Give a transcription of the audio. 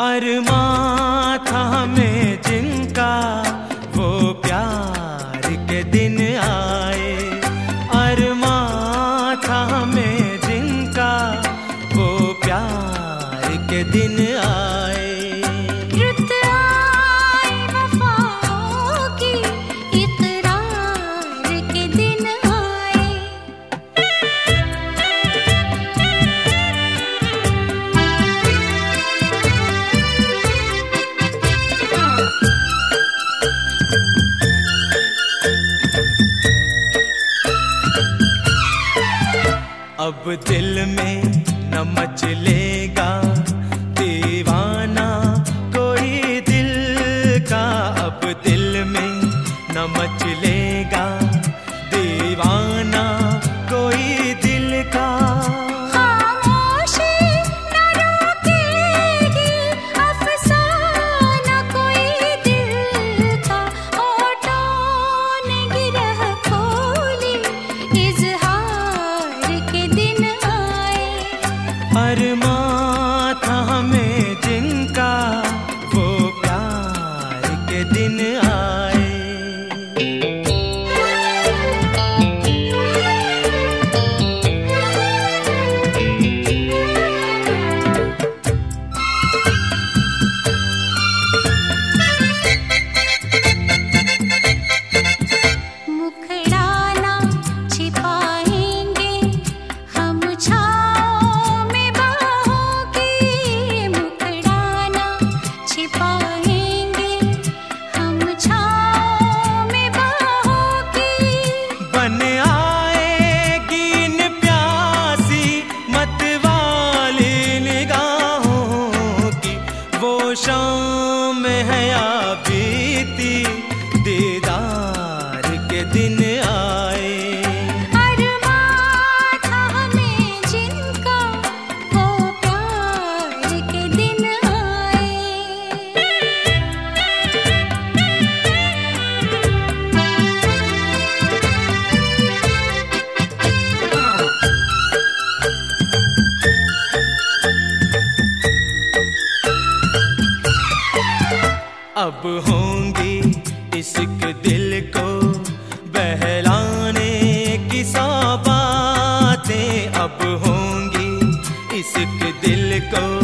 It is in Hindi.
अरमां था हमें जिनका वो प्यार के दिन आए। अरमां था हमें जिनका वो प्यार के दिन आए। रुत आए वफाओं की इकरार के दिन आए। अब दिल में न मचलेगा दीवाना कोई दिल का। अब दिल में न मचलेगा दीवाना कोई दिल का। खामोशी न रोकेगी अफसाना कोई दिल का। होठों ने गिरह खोली इज़हार के दिन आए। अरमां था हमें जिनका वो प्यार के दिन आए। मुखड़ा ना छिपाएंगे हम छाँव में बाहों की। मुखड़ा ना छिपाएंगे हम छाँव में बाहों की। बन आएगी इन प्यासी मतवाली निगाहों की। वो शाम है या बीती दीदार के दिन आए। अरमां था हमें जिनका वो प्यार के दिन आए। अब होंगी इश्क दिल को बहलाने की सौ बातें। अब होंगी इश्क दिल को